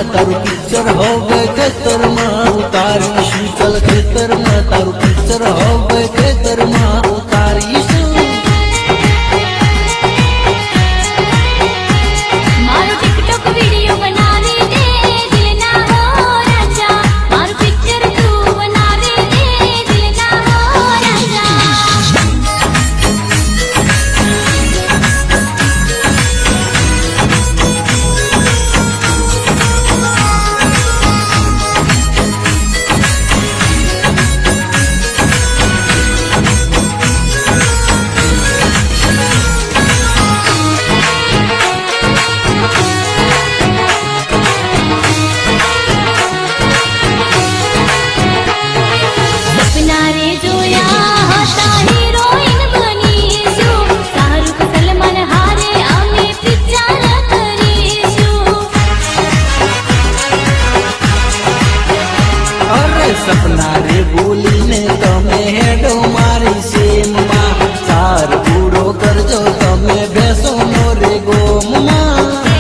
तारू पिक्चर होवे खेतर में उतारीशु चल खेतर में तारू पिक्चर होवे खेतर में उतारीशु मारो टिकटॉक वीडियो बना दे दिल ना हो राजा मारो पिक्चर तू बना दे दिल ना हो राजा सपना रे बोली ने तमे हेडो मारी सेम मां सार पूरो करजो तमे बेसो मोरे गोम मां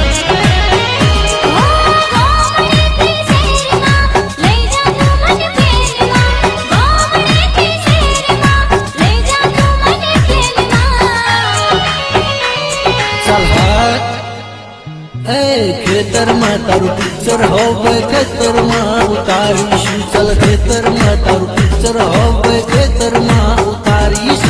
खेतर में तारू पिक्चर होवे खेतर में उतारीशु चल खेतर में तारू पिक्चर होवे खेतर में उतारीशु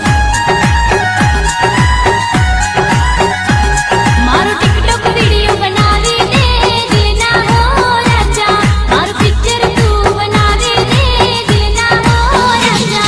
मारो टिकटॉक वीडियो बना दे दिल ना हो राजा मारो पिक्चर तू बना दे दिल ना हो राजा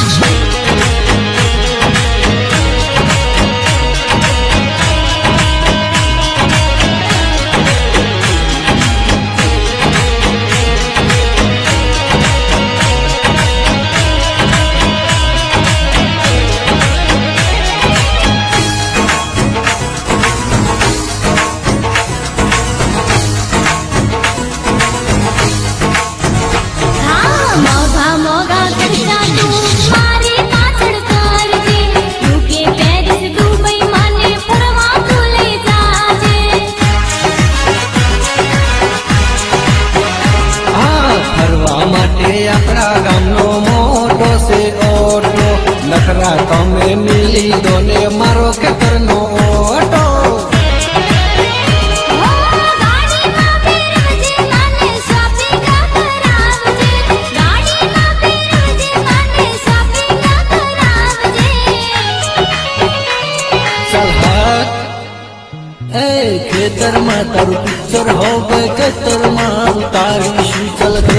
नखरा तमे मिली दोने मारो खेतर नो ऑटो खेतर में तारू पिक्चर होवे खेतर में उतारीशु चल